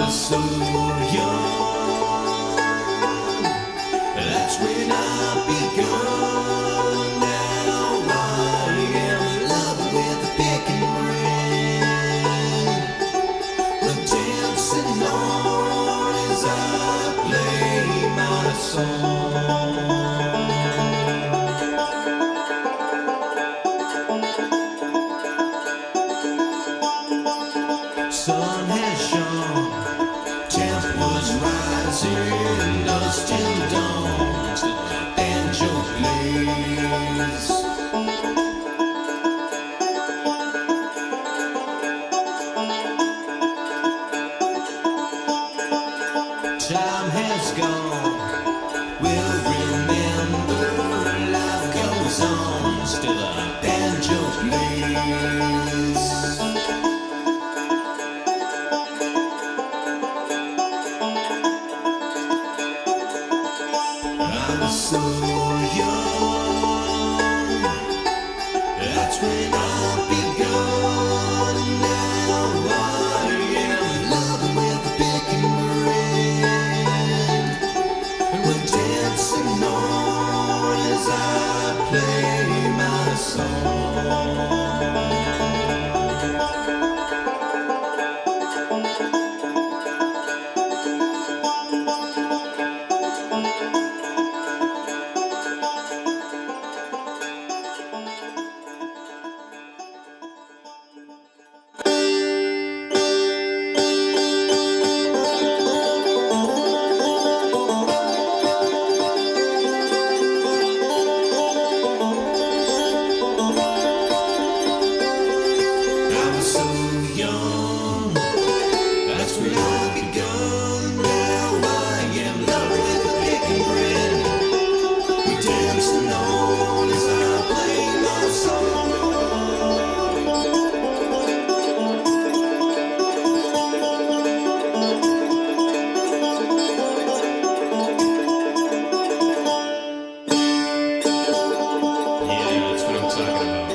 was so young. That's when I begun. Now I am in love with the pick and ring. The dancing on as I play my song. Sun has shone, temp was rising, dust till dawn, banjo plays. Time has gone, we'll remember, life goes on, still a banjo plays. I was so young, that's when I begun. Now I am in love with the pick and ring. We're dancing on as I play my song. So young, that's when I begun. Now I am loved with a pick and grin. We dancing on as I play my song. Yeah, that's what I'm talking about.